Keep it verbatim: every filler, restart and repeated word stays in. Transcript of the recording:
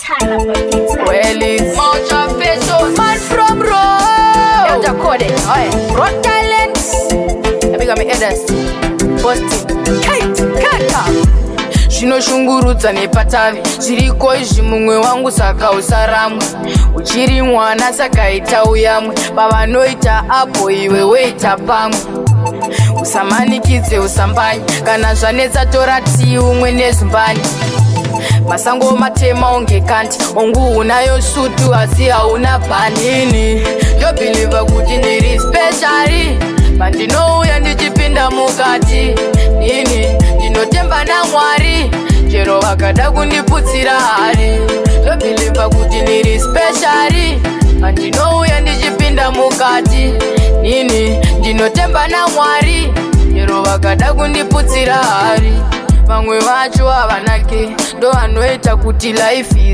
Well, it's motivational man from Rome. Elja Code, oi, rock talent. I beg me elders. Posting, Kate, Kata. Zvinoshungurudza nepatavi zviriko izvi mumwe wangu saka usaramwe uchiri mwana saka ita uyamwe pavanoita apo iwe weita pamwe usamanikidze usambanye kana zvanetsa tora tii umwe nezumbani masango matema unge kanti ongu unayo sutu asi hauna bhanini ndobhiliva kuti ndiri speciali pandinouya ndichipinda mukati nini ndinotemba naMwari chero vakada kundiputsira hari ndobhiliva kuti ndiri speciali pandinouya ndichipinda mukati nini ndinotemba naMwari chero vakada kundiputsira hari vamwe vacho havanake ndo vanoita kuti life